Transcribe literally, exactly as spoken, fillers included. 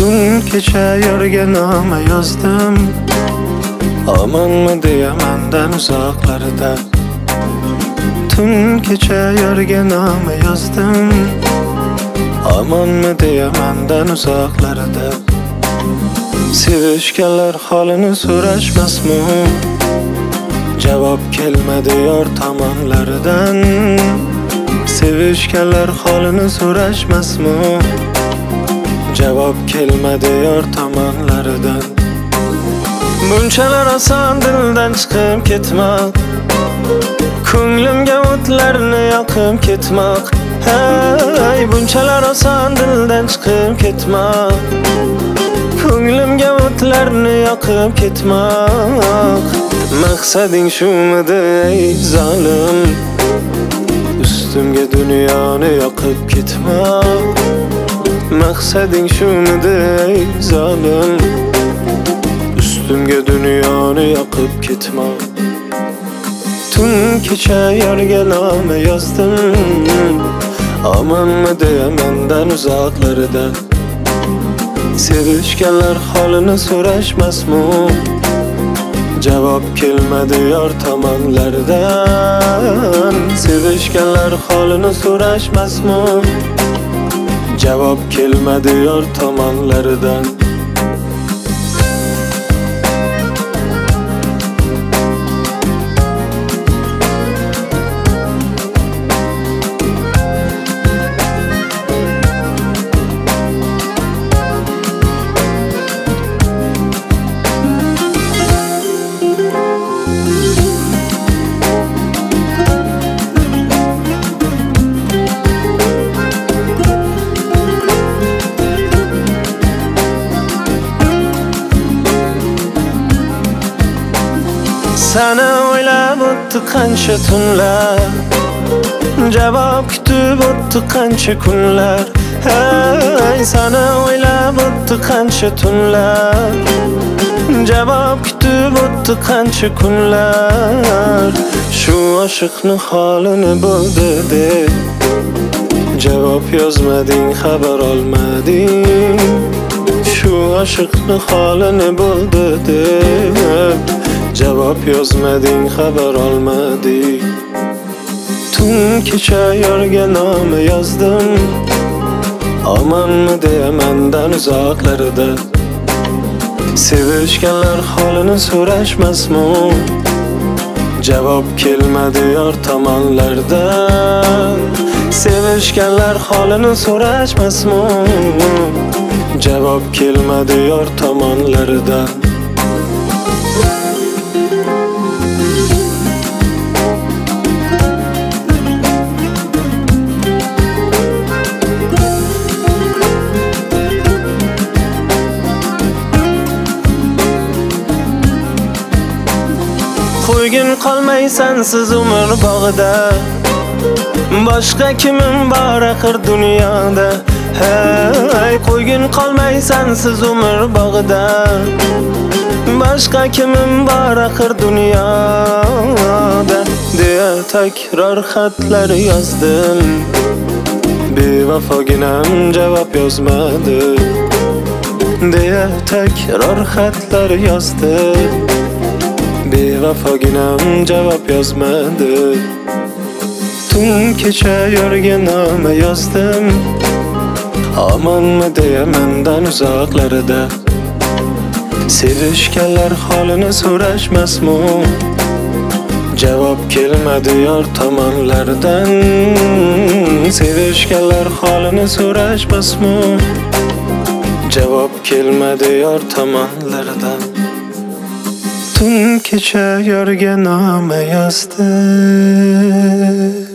Tun kecha yorganoma yozdim, omonmi deya mendan uzoqlarda. Tun kecha yorganoma yozdim, omonmi deya mendan uzoqlarda. Sevishganlar holini so'rashmasmi? Javob kelmadi yor tomonlaridan. Sevishganlar holini so'rashmasmi? Javob kelmadi yor tomonlaridan. Bunchalar oson dildan chiqib ketmoq, ko'nglimga o'tlarni yoqib ketmoq. Hey, bunchalar oson dildan chiqib ketmoq, ko'nglimga o'tlarni yoqib ketmoq. Maqsading shumidi ey zolim, ustimga dunyoni yoqib ketmoq. Maqsading shumidi ey zolim, ustimga dunyoni yoqib ketmoq. Tun kecha yorganoma yozdim, omonmi deya mendan uzoqlarda. Sevishganlar holini so'rashmasmi? Javob kelmadi yor tomonlaridan. Sevishganlar holini so'rashmasmi? Javob kelmadi yor tomonlaridan. Sana o'ylab o'tdi qancha tunlar, javob kutib o'tdi qancha kunlar. Hey, sana o'ylab o'tdi qancha tunlar, javob kutib o'tdi qancha kunlar. Shu oshiqni holini bo'ldi deb javob yozmading, xabar olmading. Shu oshiqni holini bo'ldi deb javob yozmading, xabar olmading. Tun kecha yorganoma yozdim, omonmi deya mendan uzoqlarda. Sevishganlar holini so'rashmasmi? Javob kelmadi yor tomonlardan. Sevishganlar holini so'rashmasmi? Javob kelmadi yor tomonlaridan. Qo'ygin qolmaysan siz umr bog'ida, boshqa kimim bor axir dunyoda. Hey, qo'ygin qolmaysan siz umr bog'ida, boshqa kimim bor axir dunyoda. Deya takror xatlar yozdim, bevafoginam javob yozmadi. Deya takror xatlar yozdim, bevafoginam javob yozmadi. Tun kecha yorganoma yozdim, omonmi deya mendan uzoqlarda. Sevishganlar holini so'rashmasmi? Javob kelmadi yor tomonlaridan. Sevishganlar holini so'rashmasmi? Javob kelmadi yor tomonlaridan. Tun kecha yorganoma yozdim.